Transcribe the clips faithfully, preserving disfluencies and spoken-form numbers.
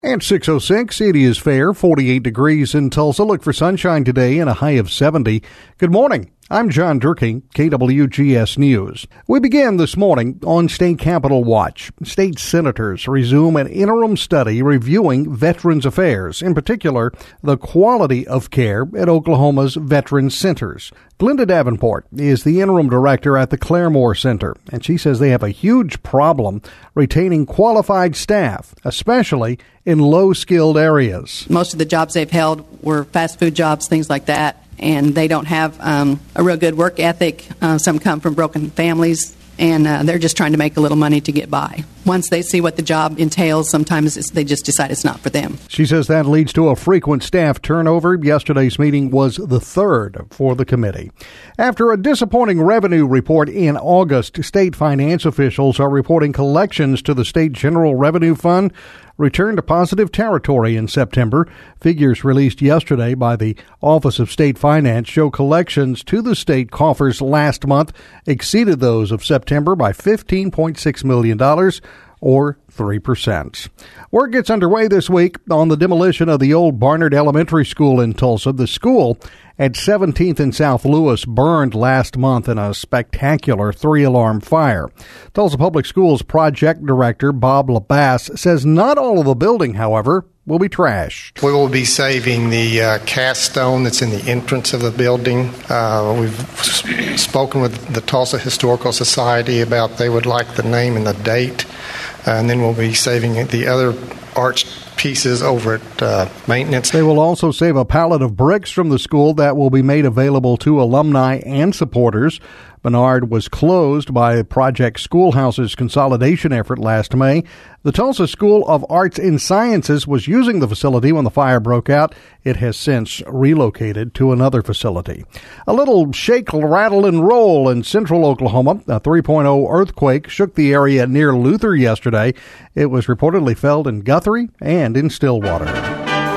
At six oh six, it is fair, forty-eight degrees in Tulsa. Look for sunshine today and a high of seventy. Good morning. I'm John Durkee, K W G S News. We begin this morning on State Capitol Watch. State senators resume an interim study reviewing Veterans Affairs, in particular, the quality of care at Oklahoma's Veterans Centers. Glenda Davenport is the interim director at the Claremore Center, and she says they have a huge problem retaining qualified staff, especially in low-skilled areas. Most of the jobs they've held were fast food jobs, things like that. And they don't have um, a real good work ethic. Uh, some come from broken families, and uh, they're just trying to make a little money to get by. Once they see what the job entails, sometimes it's, they just decide it's not for them. She says that leads to a frequent staff turnover. Yesterday's meeting was the third for the committee. After a disappointing revenue report in August, state finance officials are reporting collections to the State General Revenue Fund returned to positive territory in September. Figures released yesterday by the Office of State Finance show collections to the state coffers last month exceeded those of September by fifteen point six million dollars, or three percent. Work gets underway this week on the demolition of the old Barnard Elementary School in Tulsa. The school at seventeenth and South Lewis burned last month in a spectacular three-alarm fire. Tulsa Public Schools project director Bob LaBasse says not all of the building, however, will be trashed. We will be saving the uh, cast stone that's in the entrance of the building. Uh, we've spoken with the Tulsa Historical Society about they would like the name and the date, uh, and then we'll be saving the other arch pieces over at uh, maintenance. They will also save a pallet of bricks from the school that will be made available to alumni and supporters. Barnard was closed by Project Schoolhouse's consolidation effort last May. The Tulsa School of Arts and Sciences was using the facility when the fire broke out. It has since relocated to another facility. A little shake, rattle, and roll in central Oklahoma. A three point oh earthquake shook the area near Luther yesterday. It was reportedly felt in Guthrie and in Stillwater.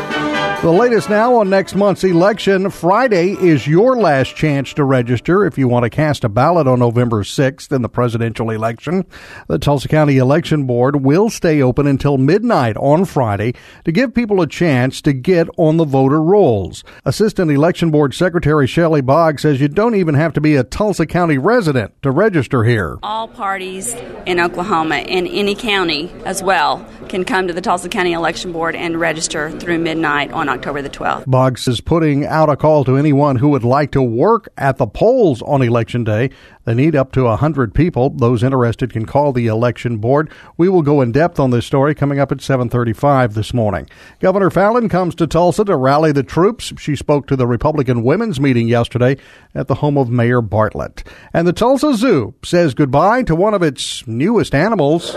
The latest now on next month's election. Friday is your last chance to register if you want to cast a ballot on November sixth in the presidential election. The Tulsa County Election Board will stay open until midnight on Friday to give people a chance to get on the voter rolls. Assistant Election Board Secretary Shelley Boggs says you don't even have to be a Tulsa County resident to register here. All parties in Oklahoma, in any county as well, can come to the Tulsa County Election Board and register through midnight on October the twelfth. Boggs is putting out a call to anyone who would like to work at the polls on Election Day. They need up to one hundred people. Those interested can call the election board. We will go in depth on this story coming up at seven thirty-five this morning. Governor Fallin comes to Tulsa to rally the troops. She spoke to the Republican women's meeting yesterday at the home of Mayor Bartlett. And the Tulsa Zoo says goodbye to one of its newest animals.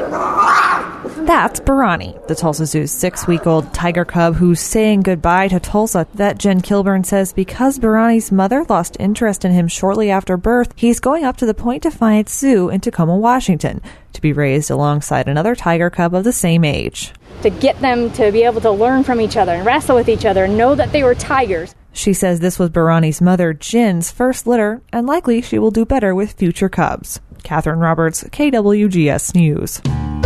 That's Barani, the Tulsa Zoo's six-week-old tiger cub who's saying goodbye to Tulsa. Vet Jen Kilburn says because Barani's mother lost interest in him shortly after birth, he's going up to the Point Defiance Zoo in Tacoma, Washington, to be raised alongside another tiger cub of the same age. To get them to be able to learn from each other and wrestle with each other and know that they were tigers. She says this was Barani's mother, Jin's, first litter, and likely she will do better with future cubs. Catherine Roberts, K W G S News.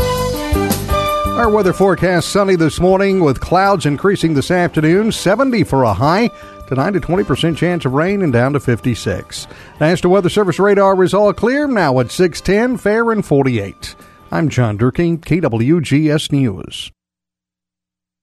Our weather forecast sunny this morning with clouds increasing this afternoon, seventy for a high, to nine to twenty percent chance of rain and down to fifty-six. National Weather Service radar is all clear now at six ten, fair and forty-eight. I'm John Durkee, K W G S News.